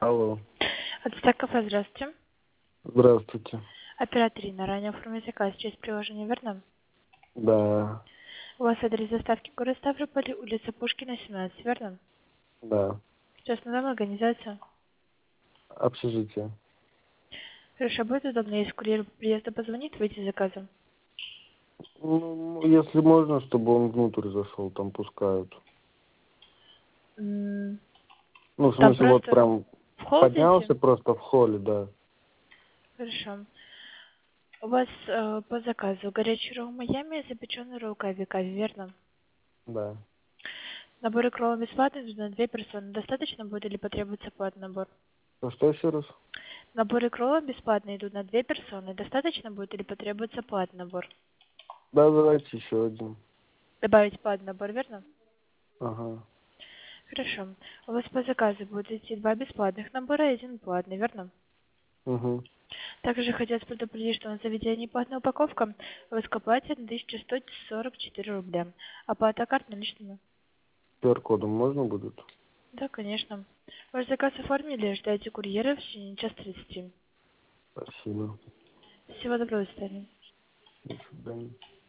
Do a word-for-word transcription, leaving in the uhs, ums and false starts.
Алло. Отстак кафе, здравствуйте. Здравствуйте. Оператор Инна, ранее оформили заказ через приложение, верно? Да, У вас адрес доставки город Ставрополь, улица Пушкина, семнадцать, верно? да. Сейчас на дом организация. Общежитие. Хорошо, будет удобно, если курьер приезда позвонит, выйти с заказом. Ну, если можно, чтобы он внутрь зашел, там пускают. М, Ну, в Там смысле, вот просто прям в холл зайти? поднялся просто в холле, да. Хорошо. У вас э, по заказу горячий ролл Майами, запеченный ролл Кави Кави, верно? Да. Набор икролов бесплатный на две персоны. Достаточно будет или потребуется платный набор? А что еще раз? Наборы кроллов бесплатно идут на две персоны. Достаточно будет или потребуется платный набор? Да, давайте еще один. Добавить платный набор, верно? Ага. Хорошо. У вас по заказу будет идти два бесплатных набора и один платный, верно? Угу. Также хотелось предупредить, что на заведении платная упаковка вы к оплате тысяча сто сорок четыре рубля. Оплата карт наличными. ку ар-кодом можно будет? Да, конечно. Ваш заказ оформили, ждайте курьера в течение час тридцати. Спасибо. Всего доброго, до свидания. До свидания.